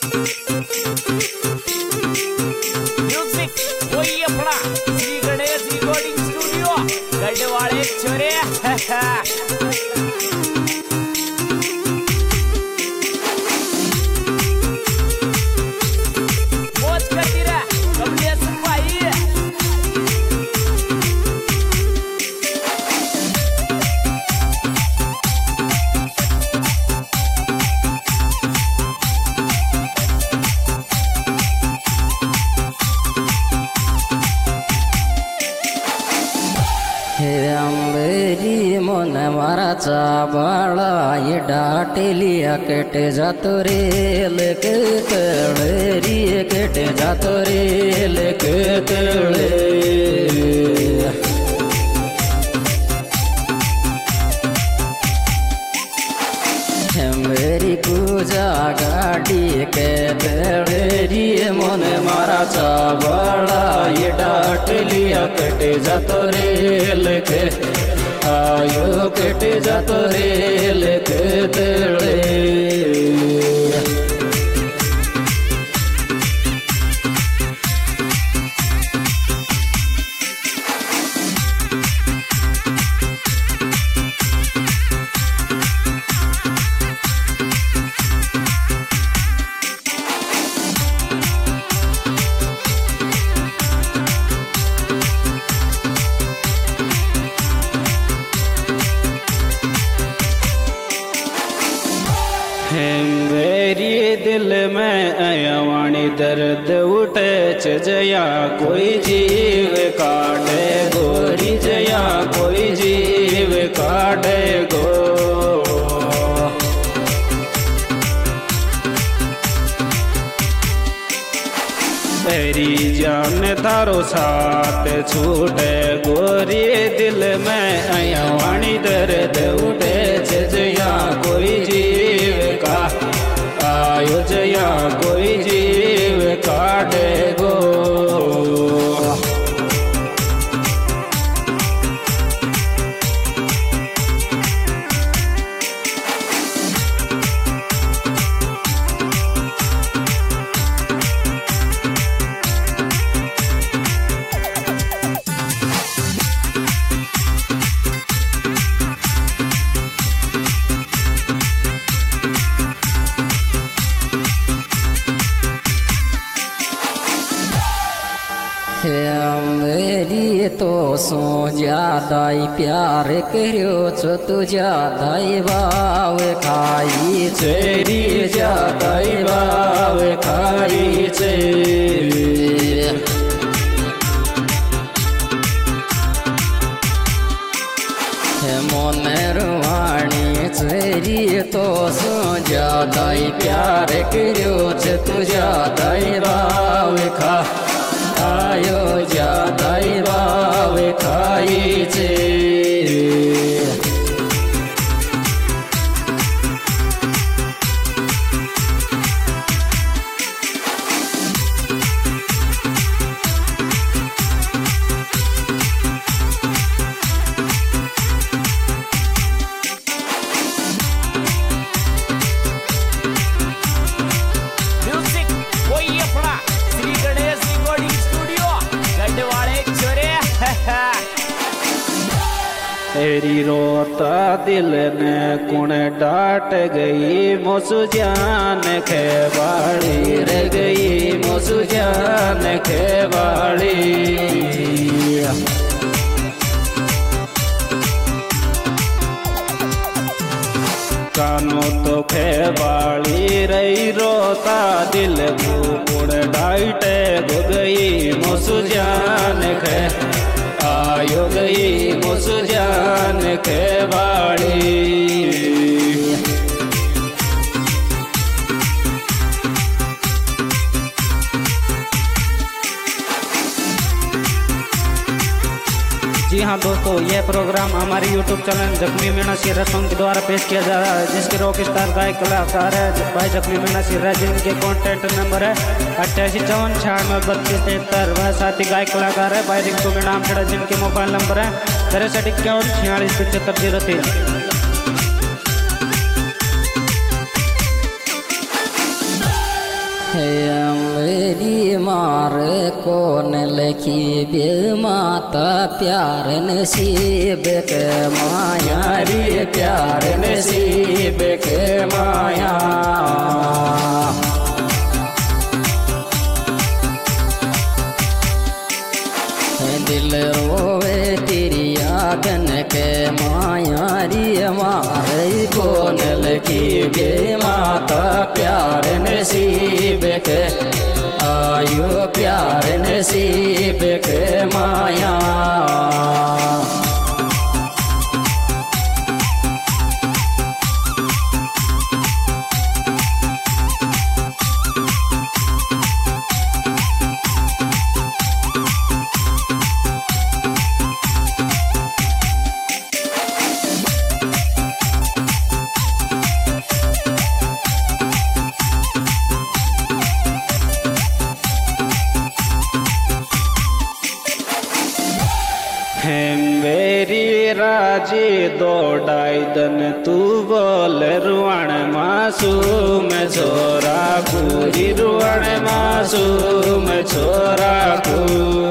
Music कोई अपना Shri Ganesh recording studio गढ़वाले छोरे मौज करती रह कमलेश भाई। अंबेरी मन मारा चाबाला ये डाटेलिया केटे जातो रे लेके तड़ेरी केटे जातो रे लेके तड़े मेरी पूजा गाड़ी के तड़ेरी मन मारा चाबाला ये डाटेलिया केटे जातो रे लेके आयो केटे जातो रे लेके तड़े मेरी दिल में अयवाणी दर्द उठे जया कोई जीव काटे गोरी जया कोई जीव काटे गो तेरी जान तारो साथ छूटे गोरी दिल में अयवाणी दर्द उठे जया कोई जीव का आयो जया कोई जीव काटे गो मेरी तो सो ज्यादा ही प्यार करो छो तू ज्यादा ही भाव खाई तेरी ज्यादा ही भाव खाई छे मन रुवाणी तेरी तो सो ज्यादा ही प्यार करो छो तू ज्यादा ही भाव खा आयो ज्यादा ही भाव खाई छे म्यूजिक कोई अपना श्री गणेश रिकॉर्डिंग स्टूडियो गढ़वाले छोरे तेरी रोता दिल ने कुण डाट गई मोसु जान खेवाड़ी रह गई मोसु जान खेवाड़ी कानो तो खेवाड़ी रही रोता दिल कुण डाइटे गो गई मोसु जान खे आयो गई मुझ जान के बाड़ी जी हाँ दोस्तों, यह प्रोग्राम हमारे YouTube चैनल जख्मी मीणा सिर्रा सॉन्ग के द्वारा पेश किया जा रहा है, जिसके रॉक स्टार गायक कलाकार है भाई जख्मी मीणा सिर्रा, जिनके कॉन्टैक्ट नंबर है 8854963273। वह साथी गायक कलाकार है भाई रिंकू मीणा आमखेड़ा, जिनके मोबाइल नंबर है 6351467503। मेरी मार कौन लखी बे माता प्यार नसीब के माया रे प्यार नसीब के माया दिल रोवे तेरी यादन के माया रे मारे कौन लगी बे माता प्यार नसीब के आयो प्यार नसीब के माया मेरी राजी दौड़ाई दन तू बोल रुआण मासूम छोरा पूरी रुआण मासूम छोरा को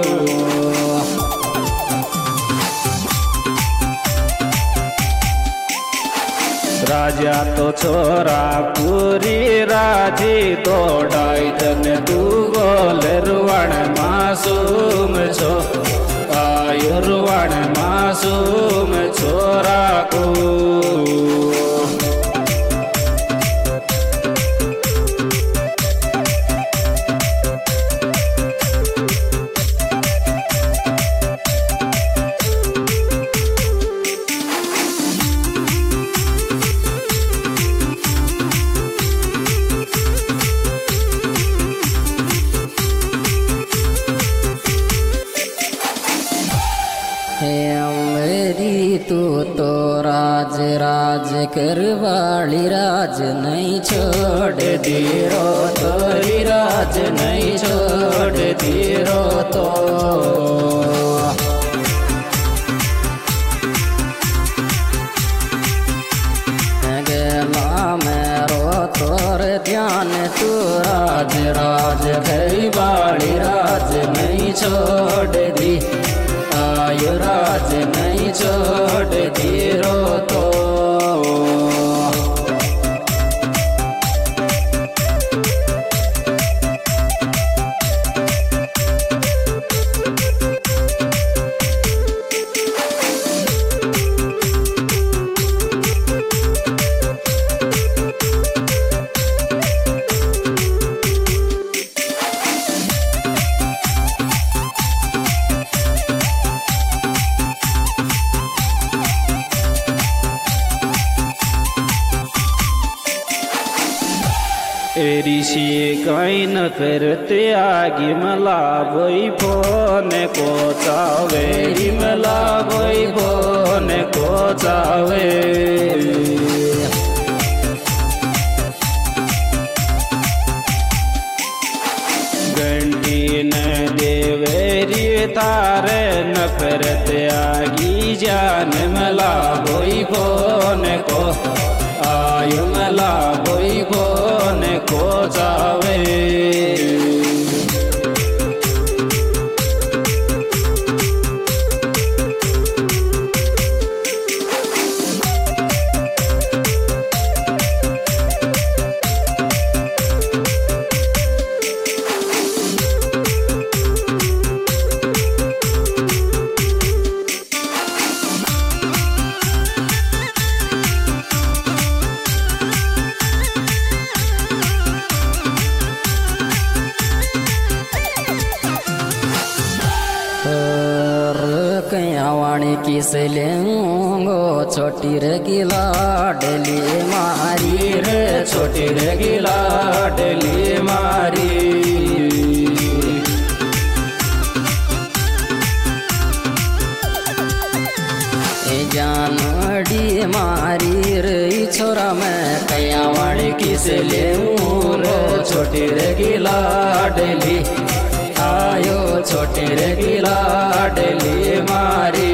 राजा तो छोरा पूरी राजी दौड़ाई दन तू बोल रुआण मासूम छो आयुर्वाण मासूम छोरा को मेरी तू तो राज राज करवाली राज नहीं छोड़ दीरो तोरी राज नहीं छोड़ दीरो तो गेला मेरो तोर ध्यान तू राज राज करवाली राज नहीं छोड़ दी राज नहीं छोड़ दीरो तो ऋषि कहीं न करते आगे मला वही फोन को चावे मला वही फोन को चावे घंटी न देवेरी तारे न करते आगी जान मला वही फोन को आयु मला वही फोन को जावे कयावाणी किस लेंगो छोटी रे गिला डली मारी रे छोटी रे गिला डली मारी जानड़ी मारी रे छोरा मैं कयावाणी किस लेंगो छोटी रे गिला डली आयो छोटी रे गिला डली मारी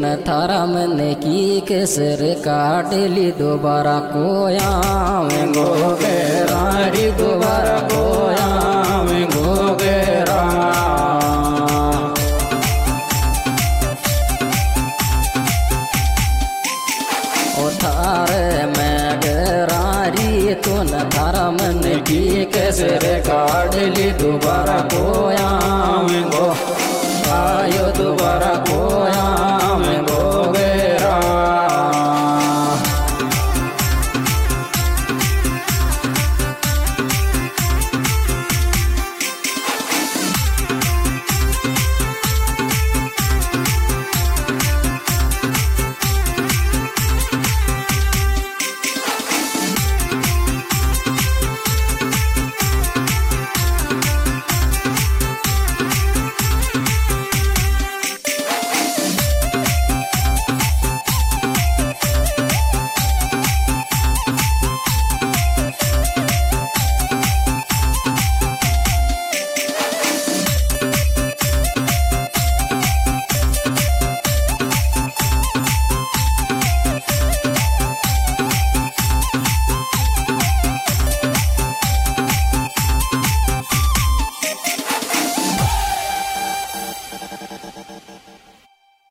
तून थारा मन की केसर काटली दोबारा कोया गोगेरारी दोबारा कोया गोगेरा ओ थारे में गरारी तून थारा मन की केसर काटली दोबारा कोया गो आयो दोबारा कोया गो